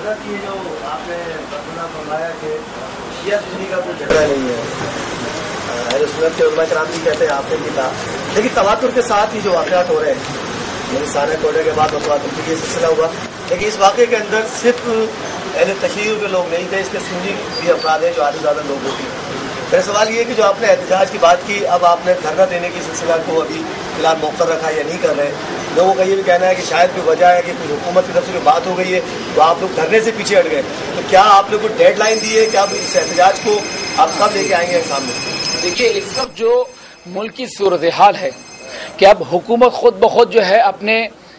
حضرت یہ جو آپ نے فرمایا کہ شیعہ سنی کا کوئی جھگڑا نہیں ہے، اہل سنت کے علماء کرام بھی کہتے ہیں، آپ نے بھی کہا، لیکن تواتر کے ساتھ یہ جو واقعات ہو رہے ہیں، یعنی سارے کوڑے کے بعد تواتر کا یہ سلسلہ ہوا، لیکن اس واقعے کے اندر صرف اہل تشیع کے لوگ نہیں تھے، اس کے سنی بھی افراد ہیں جو آدھے زیادہ لوگ ہوتے ہیں۔ میرا سوال یہ ہے کہ جو آپ نے احتجاج کی بات کی، اب آپ نے دھرنا دینے کی سلسلہ کو ابھی فی الحال موقع رکھا یا نہیں کر رہے، لوگوں کا یہ بھی کہنا ہے کہ شاید کوئی وجہ ہے کہ کچھ حکومت کی طرف سے کوئی بات ہو گئی ہے تو آپ لوگ دھرنے سے پیچھے ہٹ گئے، تو کیا آپ نے کوئی ڈیڈ لائن دی ہے کہ آپ اس احتجاج کو آپ کب لے کے آئیں گے سامنے؟ دیکھیے، اس وقت جو ملک کی صورتحال ہے کہ اب حکومت خود بخود جو ہے اپنے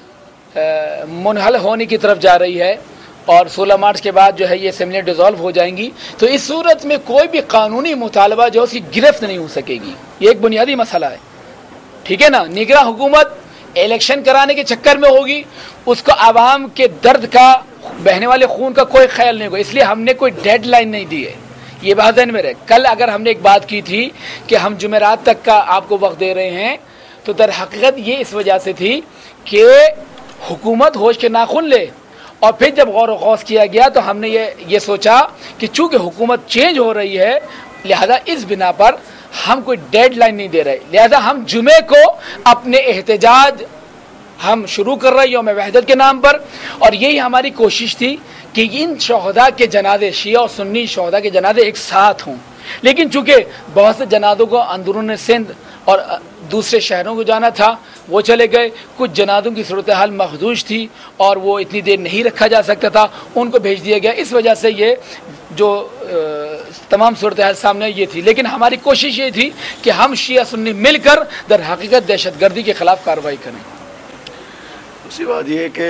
منحل ہونے کی طرف جا رہی ہے، اور 16 مارچ کے بعد جو ہے یہ اسمبلیاں ڈیزالو ہو جائیں گی، تو اس صورت میں کوئی بھی قانونی مطالبہ جو اس کی گرفت نہیں ہو سکے گی۔ یہ ایک بنیادی مسئلہ ہے، ٹھیک ہے نا۔ نگراں حکومت الیکشن کرانے کے چکر میں ہوگی، اس کو عوام کے درد کا، بہنے والے خون کا کوئی خیال نہیں ہوگا، اس لیے ہم نے کوئی ڈیڈ لائن نہیں دی ہے، یہ بات ذہن میں رہے۔ کل اگر ہم نے ایک بات کی تھی کہ ہم جمعرات تک کا آپ کو وقت دے رہے ہیں، تو در حقیقت یہ اس وجہ سے تھی کہ حکومت ہوش کے ناخن لے، اور پھر جب غور و خوض کیا گیا تو ہم نے یہ سوچا کہ چونکہ حکومت چینج ہو رہی ہے، لہذا اس بنا پر ہم کوئی ڈیڈ لائن نہیں دے رہے، لہذا ہم جمعے کو اپنے احتجاج ہم شروع کر رہے یوم وحدت کے نام پر، اور یہی ہماری کوشش تھی کہ ان شہداء کے جنازے، شیعہ اور سنی شہداء کے جنازے ایک ساتھ ہوں، لیکن چونکہ بہت سے جنازوں کو اندرون سندھ اور دوسرے شہروں کو جانا تھا، وہ چلے گئے، کچھ جنازوں کی صورتحال مخدوش تھی اور وہ اتنی دیر نہیں رکھا جا سکتا تھا، ان کو بھیج دیا گیا، اس وجہ سے یہ جو تمام صورتحال سامنے یہ تھی۔ لیکن ہماری کوشش یہ تھی کہ ہم شیعہ سنی مل کر در حقیقت دہشت گردی کے خلاف کارروائی کریں۔ دوسری بات یہ ہے کہ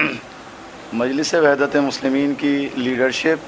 مجلس وحدت مسلمین کی لیڈرشپ،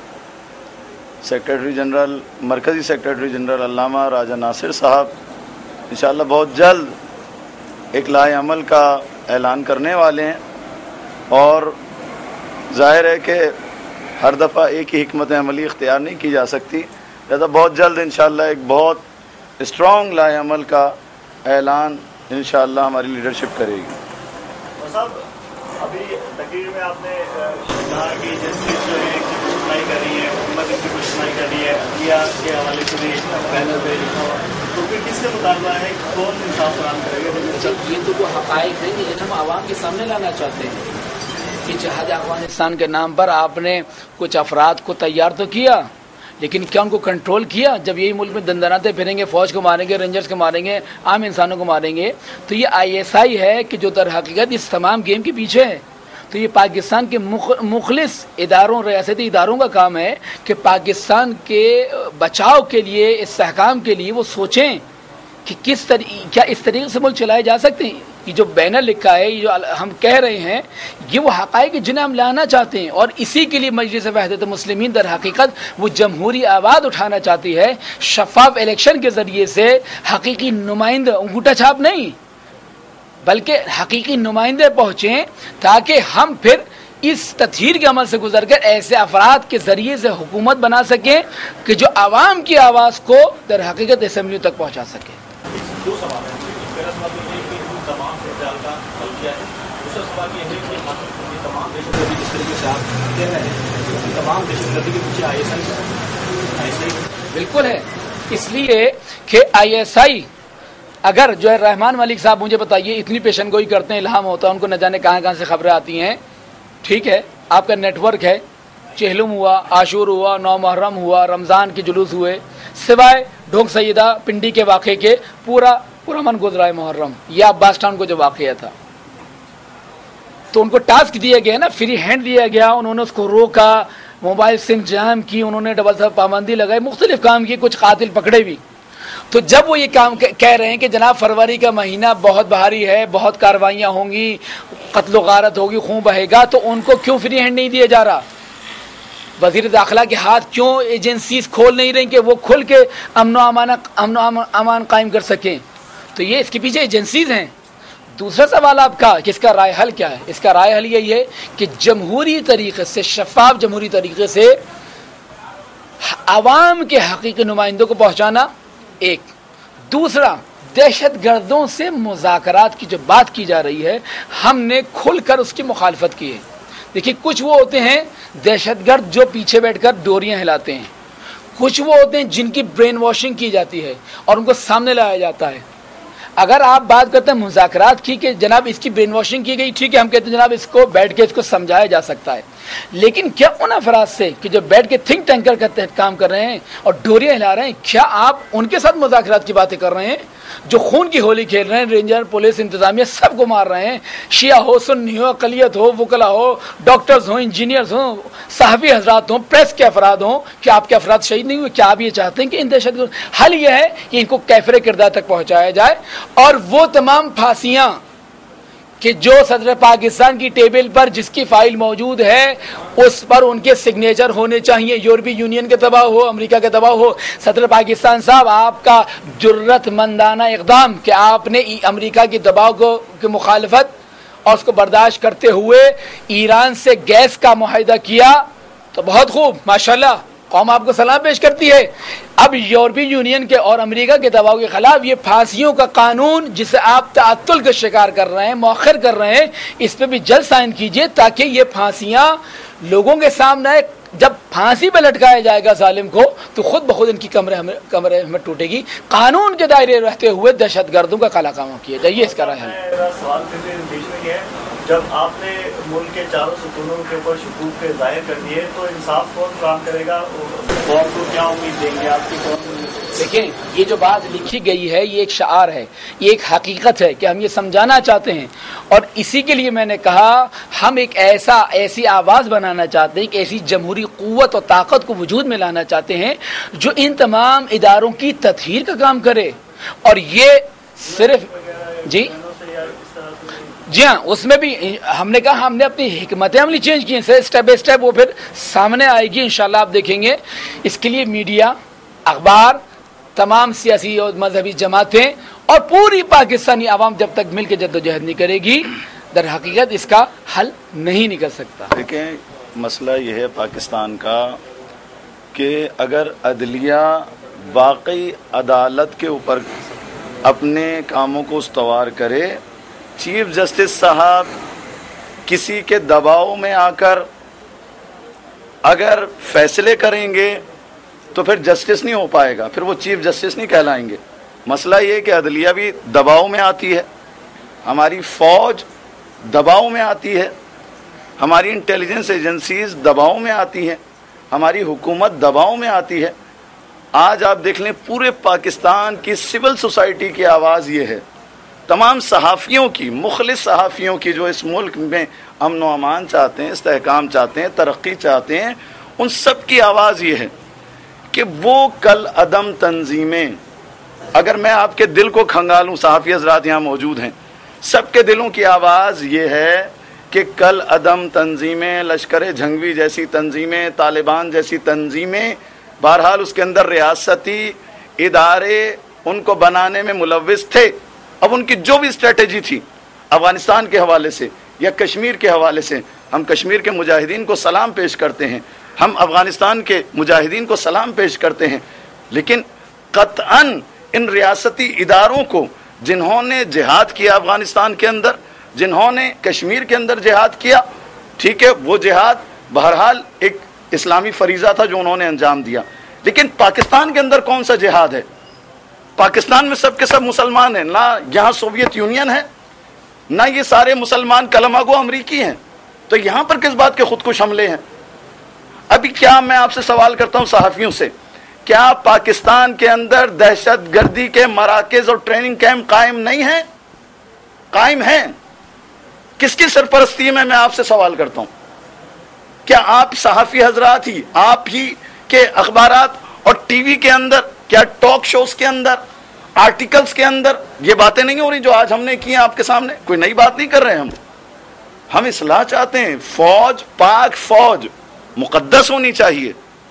سیکریٹری جنرل، مرکزی سیکریٹری جنرل علامہ راجہ ناصر صاحب انشاءاللہ بہت جلد ایک لائحہ عمل کا اعلان کرنے والے ہیں، اور ظاہر ہے کہ ہر دفعہ ایک ہی حکمت عملی اختیار نہیں کی جا سکتی، لہذا بہت جلد انشاءاللہ ایک بہت اسٹرانگ لائحہ عمل کا اعلان انشاءاللہ ہماری لیڈرشپ کرے گی۔ صاحب، ابھی تقریر میں آپ نے کہا کہ جسٹس جو ہے کی سنائی کر رہی ہے، حکومت کی کچھ سنائی کر رہی ہے، عدلیہ کے حوالے سے بھی پینل پہ لکھا ہوا، تو پھر کس سے مطالبہ ہے، کون انصاف فراہم کرے گا؟ جب یہ تو وہ حقائق ہیں جنہیں ہم عوام کے سامنے لانا چاہتے ہیں کہ جہاد افغانستان کے نام پر آپ نے کچھ افراد کو تیار تو کیا، لیکن کیا ان کو کنٹرول کیا؟ جب یہی ملک میں دندناتے پھریں گے، فوج کو ماریں گے، رینجرز کو ماریں گے، عام انسانوں کو ماریں گے، تو یہ ISI ہے کہ جو در حقیقت اس تمام گیم کے پیچھے ہے۔ تو یہ پاکستان کے مخلص اداروں، ریاستی اداروں کا کام ہے کہ پاکستان کے بچاؤ کے لیے، استحکام کے لیے وہ سوچیں کہ کیا اس طریقے سے ملک چلائے جا سکتے ہیں۔ یہ جو بینر لکھا ہے، یہ جو ہم کہہ رہے ہیں، یہ وہ حقائق جنہیں ہم لانا چاہتے ہیں، اور اسی کے لیے مجلس وحدت مسلمین در حقیقت وہ جمہوری آواز اٹھانا چاہتی ہے، شفاف الیکشن کے ذریعے سے، حقیقی نمائندہ، انگوٹھا چھاپ نہیں بلکہ حقیقی نمائندے پہنچیں، تاکہ ہم پھر اس تطہیر کے عمل سے گزر کر ایسے افراد کے ذریعے سے حکومت بنا سکیں کہ جو عوام کی آواز کو در حقیقت اسمبلیوں تک پہنچا سکے۔ دو سوال ہیں، پہلا سوال یہ ہے کہ تمام احتجاج کا حل کیا ہے، دوسرا سوال یہ ہے کہ تمام دہشت گردی جس طریقے سے آپ کہہ رہے ہیں، تمام دہشت گردی کے پیچھے ISI بالکل ہے، اس لیے کہ ISI اگر جو ہے رحمان ملک صاحب مجھے بتائیے، اتنی پیشن گوئی کرتے ہیں، الہام ہوتا ہے ان کو، نہ جانے کہاں کہاں سے خبریں آتی ہیں، ٹھیک ہے، آپ کا نیٹ ورک ہے، چہلم ہوا، عاشور ہوا، 9 محرم ہوا، رمضان کے جلوس ہوئے، سوائے ڈھونگ سیدہ پنڈی کے واقعے کے پورا من گزرا ہے محرم، یہ عباس ٹاؤن کو جو واقعہ تھا، تو ان کو ٹاسک دیا گیا نا، فری ہینڈ دیا گیا، انہوں نے اس کو روکا، موبائل سم جام کی، انہوں نے ڈبل سر پابندی لگائی، مختلف کام کیے، کچھ قاتل پکڑے بھی۔ تو جب وہ یہ کام کہہ رہے ہیں کہ جناب فروری کا مہینہ بہت بھاری ہے، بہت کاروائیاں ہوں گی، قتل و غارت ہوگی، خون بہے گا، تو ان کو کیوں فری ہینڈ نہیں دیا جا رہا؟ وزیر داخلہ کے ہاتھ کیوں ایجنسیز کھول نہیں رہی کہ وہ کھل کے امن و امان قائم کر سکیں؟ تو یہ اس کے پیچھے ایجنسیز ہیں۔ دوسرا سوال آپ کا کہ اس کا رائے حل کیا ہے؟ اس کا رائے حل یہی ہے کہ جمہوری طریقے سے، شفاف جمہوری طریقے سے عوام کے حقیقی نمائندوں کو پہنچانا ایک، دوسرا دہشت گردوں سے مذاکرات کی جو بات کی جا رہی ہے، ہم نے کھل کر اس کی مخالفت کی ہے۔ देखिए, कुछ वो होते हैं दहशतगर्द जो पीछे बैठकर डोरियां हिलाते हैं, कुछ वो होते हैं जिनकी ब्रेन वॉशिंग की जाती है और उनको सामने लाया जाता है। अगर आप बात करते हैं मुज़ाकरात की कि जनाब इसकी ब्रेन वॉशिंग की गई, ठीक है, हम कहते हैं जनाब इसको बैठ के इसको समझाया जा सकता है, लेकिन क्या उन अफराद से कि जो बैठ के थिंक टैंकर का काम कर रहे हैं और डोरियां हिला रहे हैं, क्या आप उनके साथ मुज़ाकरात की बातें कर रहे हैं? जो खून की होली खेल रहे हैं, रेंजर, पुलिस, इंतजामिया सबको मार रहे हैं, शिया हो, सुन्नी हो, अक़लियत हो, वकला हो, डॉक्टर्स हो, इंजीनियर्स हो, सहाफ़ी हजरात हो, प्रेस के अफराद हो, क्या आपके अफराद शहीद नहीं हुए? क्या आप ये चाहते हैं कि इन दहशतगर्द? हल यह है कि इनको कैफरे किरदार तक पहुँचाया जाए और वो तमाम फांसियाँ कि जो सदर पाकिस्तान की टेबल पर जिसकी फाइल मौजूद है उस पर उनके सिग्नेचर होने चाहिए। यूरोपीय यूनियन के दबाव हो, अमेरिका के दबाव हो, सदर पाकिस्तान साहब आपका जुर्रतमंदाना इक़दाम कि आपने अमेरिका के दबाव की मुखालफत और उसको बर्दाश्त करते हुए ईरान से गैस का मुआहिदा किया, तो बहुत खूब, माशाल्लाह, कौम आपको सलाम पेश करती है। अब यूरोपीय यूनियन के और अमेरिका के दबाव के खिलाफ ये फांसियों का कानून जिसे आप तअत्तुल का शिकार कर रहे हैं, मौखर कर रहे हैं, इस पे भी जल्द साइन कीजिए ताकि ये फांसियां लोगों के सामने, जब फांसी पे लटकाया जाएगा जालिम को तो खुद बखुद इनकी कमरे में टूटेगी। कानून के दायरे रहते हुए दहशतगर्दों का काला काम किया जाइए, इसका राय है। जब आपने मुल्क के चारों सुतूनों के ऊपर शुकूक के जाहिर कर दिए तो इंसाफ कौन काम करेगा और को क्या उम्मीद देंगे आपकी कौन? देखिए, ये जो बात लिखी गई है ये एक शार है, ये एक हकीकत है कि हम ये समझाना चाहते हैं और इसी के लिए मैंने कहा हम एक ऐसी आवाज़ बनाना चाहते हैं, एक ऐसी जमहूरी क़ुव्वत और ताकत को वजूद में लाना चाहते हैं जो इन तमाम इदारों की तत्हीर का काम करे। और ये सिर्फ जी हाँ, उसमें भी हमने कहा हमने अपनी हिकमत अमली चेंज की हैं, स्टेप बाय स्टेप वो फिर सामने आएगी इंशाल्लाह, आप देखेंगे। इसके लिए मीडिया, अखबार, तमाम सियासी और मजहबी जमातें और पूरी पाकिस्तानी आवाम जब तक मिल के जद्दोजहद नहीं करेगी, दर हकीकत इसका हल नहीं निकल सकता। देखें, मसला यह है पाकिस्तान का कि अगर अदलिया वाकई अदालत के ऊपर अपने कामों को उस्तवार करे, चीफ जस्टिस साहब किसी के दबाव में आकर अगर फैसले करेंगे तो फिर जस्टिस नहीं हो पाएगा, फिर वो चीफ जस्टिस नहीं कहलाएंगे। मसला ये कि अदलिया भी दबाव में आती है, हमारी फ़ौज दबाव में आती है, हमारी इंटेलिजेंस एजेंसीज दबाव में आती हैं, हमारी हुकूमत दबाव में आती है। आज आप देख लें पूरे पाकिस्तान की सिविल सोसाइटी की आवाज़ ये है, तमाम सहाफ़ियों की, मुखलिस सहाफ़ियों की जो इस मुल्क में अमन व अमान चाहते हैं, इस्तेहकाम चाहते हैं, तरक्की चाहते हैं, उन सब की आवाज़ ये है कि वो कल अदम तंजीमें, अगर मैं आपके दिल को खंगालूं, सहाफ़ी हज़रात यहाँ मौजूद हैं, सबके दिलों की आवाज़ ये है कि कल अदम तंजीमें, लश्कर झंगवी जैसी तंजीमें, तालिबान जैसी तंजीमें, बहरहाल उसके अंदर रियासती इदारे उनको बनाने में मुलव्विस थे। अब उनकी जो भी स्ट्रेटेजी थी अफ़गानिस्तान के हवाले से या कश्मीर के हवाले से, हम कश्मीर के मुजाहिदीन को सलाम पेश करते हैं, हम अफ़गानिस्तान के मुजाहिदीन को सलाम पेश करते हैं, लेकिन क़त्अन इन रियासती इदारों को जिन्होंने जिहाद किया अफ़गानिस्तान के अंदर, जिन्होंने कश्मीर के अंदर जिहाद किया, ठीक है, वो जिहाद बहरहाल एक इस्लामी फरीज़ा था जो उन्होंने अंजाम दिया, लेकिन पाकिस्तान के अंदर कौन सा जिहाद है? पाकिस्तान में सब के सब मुसलमान हैं, ना यहाँ सोवियत यूनियन है, ना ये सारे मुसलमान कलमागो अमरीकी हैं, तो यहाँ पर किस बात के खुदकुश हमले हैं? अभी क्या मैं आपसे सवाल करता हूँ सहाफ़ियों से, क्या पाकिस्तान के अंदर दहशत गर्दी के मराकज़ और ट्रेनिंग कैंप कायम नहीं हैं? कायम हैं। किसकी सरपरस्ती में मैं आपसे सवाल करता हूँ? क्या आप सहाफ़ी हजरात ही, आप ही के अखबारात और टीवी के अंदर, क्या टॉक शोज के अंदर, आर्टिकल्स के अंदर ये बातें नहीं हो रही जो आज हमने की हैं आपके सामने? कोई नई बात नहीं कर रहे हैं हम इस्लाह चाहते हैं। फौज, पाक फौज मुकद्दस होनी चाहिए,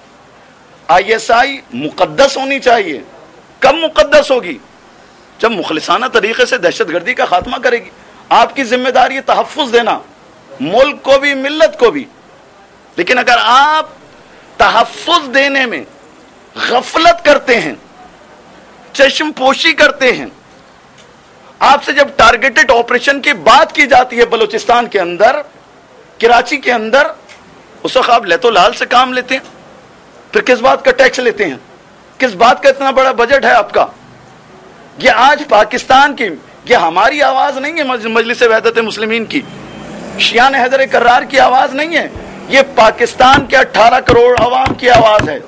ISI मुकद्दस होनी चाहिए। कब मुकद्दस होगी? जब मुखलिसाना तरीके से दहशतगर्दी का खात्मा करेगी। आपकी जिम्मेदारी है तहफ़्फ़ुज़ देना, मुल्क को भी मिल्लत को भी, लेकिन अगर आप तहफ़्फ़ुज़ देने में गफलत करते हैं, चश्म पोशी करते हैं, आपसे जब टारगेटेड ऑपरेशन की बात की जाती है बलूचिस्तान के अंदर, कराची के अंदर उस वक्त आप लेतो लाल से काम लेते हैं, फिर किस बात का टैक्स लेते हैं? किस बात का इतना बड़ा बजट है आपका? ये आज पाकिस्तान की, ये हमारी आवाज नहीं है मजलिस वहदत मुस्लिमीन की, शियान हैदर कर्रार की आवाज नहीं है, ये पाकिस्तान के 18 करोड़ अवाम की आवाज है,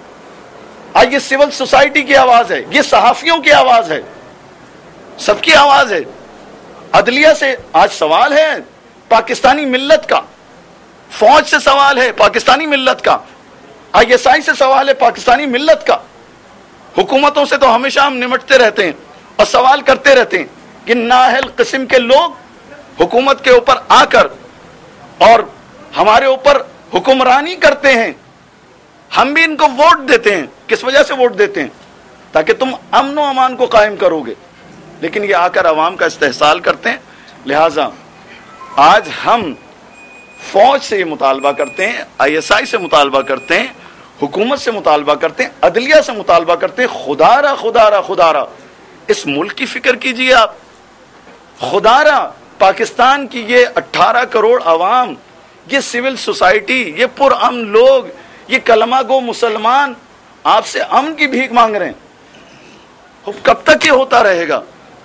आज ये सिविल सोसाइटी की आवाज है, ये सहाफियों की आवाज है, सबकी आवाज है। अदलिया से आज सवाल है पाकिस्तानी मिल्लत का, फौज से सवाल है पाकिस्तानी मिल्लत का, ISI से सवाल है पाकिस्तानी मिल्लत का। हुकूमतों से तो हमेशा हम निमटते रहते हैं और सवाल करते रहते हैं कि नाअहल किस्म के लोग हुकूमत के ऊपर आकर और हमारे ऊपर हुक्मरानी करते हैं, हम भी इनको वोट देते हैं। किस वजह से वोट देते हैं? ताकि तुम अमन व अमान को कायम करोगे, लेकिन ये आकर अवाम का इस्तेहसाल करते हैं। लिहाजा आज हम फौज से ये मुतालबा करते हैं, ISI से मुतालबा करते हैं, हुकूमत से मुतालबा करते हैं, अदलिया से मुतालबा करते हैं, खुदारा खुदारा खुदारा इस मुल्क की फिक्र कीजिए आप। खुदारा पाकिस्तान की ये 18 करोड़ अवाम, ये सिविल सोसाइटी, ये पुरअमन लोग, ये कलमा गो मुसलमान आपसे अमन की भीख मांग रहे हैं। कब तक ये होता रहेगा?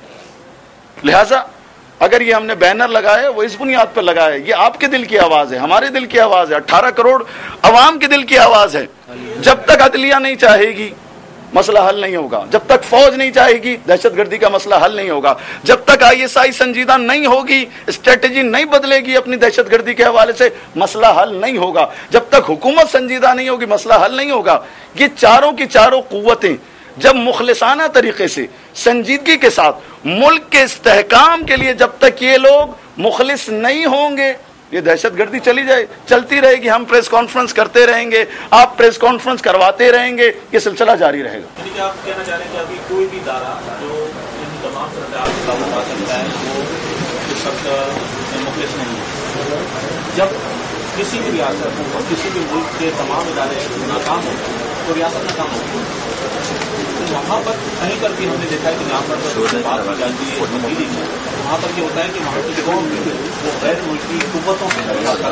लिहाजा अगर ये हमने बैनर लगाया वो इस बुनियाद पर लगाया, ये आपके दिल की आवाज है, हमारे दिल की आवाज है, 18 करोड़ अवाम के दिल की आवाज है। जब तक अदलिया नहीं चाहेगी मसला हल नहीं होगा, जब तक फौज नहीं चाहेगी दहशतगर्दी का मसला हल नहीं होगा, जब तक ISI संजीदा नहीं होगी, स्ट्रेटेजी नहीं बदलेगी अपनी दहशतगर्दी के हवाले से मसला हल नहीं होगा, जब तक हुकूमत संजीदा नहीं होगी मसला हल नहीं होगा। ये चारों की चारों कुव्वतें जब मुखलिसाना तरीके से संजीदगी के साथ मुल्क के इस्तेहकाम के लिए जब तक ये लोग मुखलिस नहीं होंगे, ये दहशतगर्दी चलती रहेगी। हम प्रेस कॉन्फ्रेंस करते रहेंगे, आप प्रेस कॉन्फ्रेंस करवाते रहेंगे, ये सिलसिला जारी रहेगा। यानी कि आप कहना चाह रहे हैं कि अभी कोई भी इदारा जो इन तमाम सरकार को लागू पा सकता है वो इस वक्त मुखलिस नहीं है। जब किसी भी रियासत और किसी भी मुल्क के तमाम इदारे नाकाम होते हैं तो रियासत नाकाम होती है। तो वहाँ पर कहीं पर भी हमने देखा है कि यहाँ पर बात की जाती है तब्दीली में, वहाँ पर ये होता है कि वहाँ की कौम वो गैर मुल्की कुव्वतों से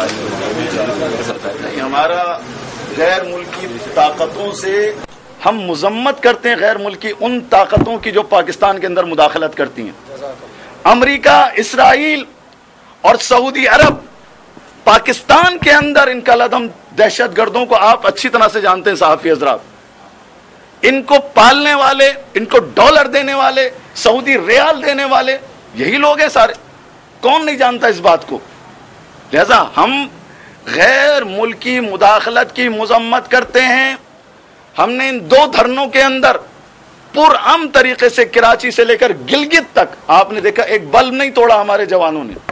नहीं, हमारा गैर मुल्की ताकतों से हम मुजम्मत करते हैं, गैर मुल्की उन ताकतों की जो पाकिस्तान के अंदर मुदाखलत करती हैं। अमेरिका, इसराइल और सऊदी अरब पाकिस्तान के अंदर इन कलदम दहशतगर्दों को आप अच्छी तरह से जानते हैं सहाफी हजरात, इनको पालने वाले, इनको डॉलर देने वाले, सऊदी रियाल देने वाले यही लोग हैं सारे। कौन नहीं जानता इस बात को? लिहाजा हम गैर मुल्की मुदाखलत की मुजम्मत करते हैं। हमने इन 2 धरनों के अंदर पुरअमन तरीके से कराची से लेकर गिलगित तक आपने देखा एक बल्ब नहीं तोड़ा हमारे जवानों ने,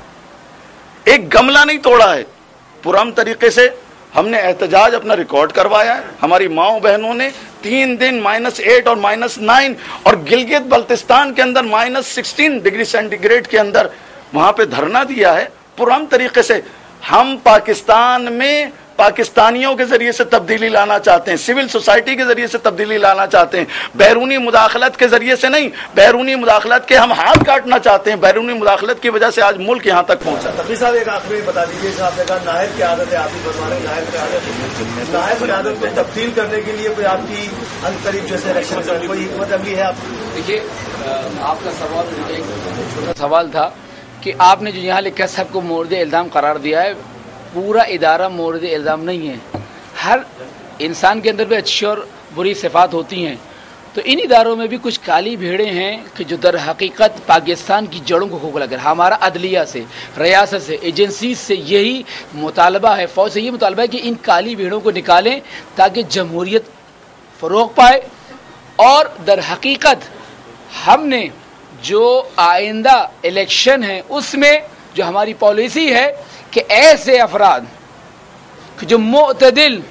एक गमला नहीं तोड़ा है। पुरअमन तरीके से हमने एहतजाज अपना रिकॉर्ड करवाया है। हमारी माओ बहनों ने 3 दिन -8 और -9 और गिलगित बल्तिस्तान के अंदर -16 डिग्री सेंटीग्रेड के अंदर वहां पे धरना दिया है। पुरअमन तरीके से हम पाकिस्तान में पाकिस्तानियों के जरिए से तब्दीली लाना चाहते हैं, सिविल सोसाइटी के जरिए से तब्दीली लाना चाहते हैं, बैरूनी मुदाखलत के जरिए से नहीं। बैरूनी मुदाखलत के हम हाथ काटना चाहते हैं, बैरूनी मुदाखलत की वजह से आज मुल्क यहाँ तक पहुंचा। तबी साहब एक आखिरी बता दीजिए, आपने कहा नायब की आदत है, आप ही बता रहे नायब की आदत, नायब की आदत को तब्दील करने के लिए कोई आपकी अंतरिम जैसे इलेक्शन कोई हिकमत अमली है? आप देखिए, आपका सवाल एक छोटा सवाल था कि आपने जो यहाँ लिखा सबको मोर्द इल्ज़ाम करार दिया है। पूरा इदारा मोर्द इल्ज़ाम नहीं है, हर इंसान के अंदर भी अच्छी और बुरी सिफात होती हैं। तो इन इदारों में भी कुछ काली भेड़ें हैं कि जो दर हकीकत पाकिस्तान की जड़ों को खोखला कर। हमारा अदलिया से, रियासत से, एजेंसी से यही मुतालबा है, फौज से ये मुतालबा है कि इन काली भेड़ों को निकालें ताकि जमहूरियत फ़रोग़ पाए। और दर हकीकत हमने जो आइंदा इलेक्शन है उसमें जो हमारी पॉलिसी है कि ऐसे अफराद जो मुअतदिल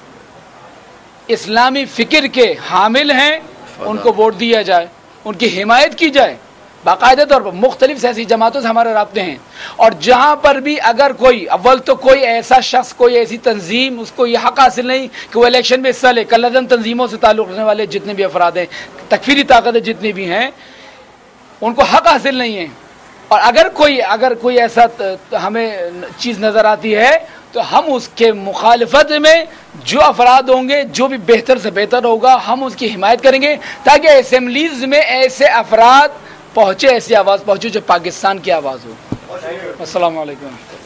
इस्लामी फ़िक्र के हामिल हैं उनको वोट दिया जाए, उनकी हिमायत की जाए। बाकायदा तौर पर मुख्तलिफ सियासी जमातों से हमारे राब्ते हैं। और जहाँ पर भी अगर कोई अव्वल तो कोई ऐसा शख्स, कोई ऐसी तंजीम उसको ये हक़ हासिल नहीं कि वो इलेक्शन में हिस्सा ले, कलदम तंजीमों से ताल्लुक़ रखने वाले जितने भी अफराद हैं, तकफीरी ताकतें जितनी भी हैं, उनको हक़ हासिल नहीं है اور اگر کوئی ایسا ہمیں چیز نظر آتی ہے تو ہم اس کے مخالفت میں جو افراد ہوں گے، جو بھی بہتر سے بہتر ہوگا، ہم اس کی حمایت کریں گے تاکہ اسمبلیز میں ایسے افراد پہنچے، ایسی آواز پہنچے جو پاکستان کی آواز ہو۔ السلام علیکم۔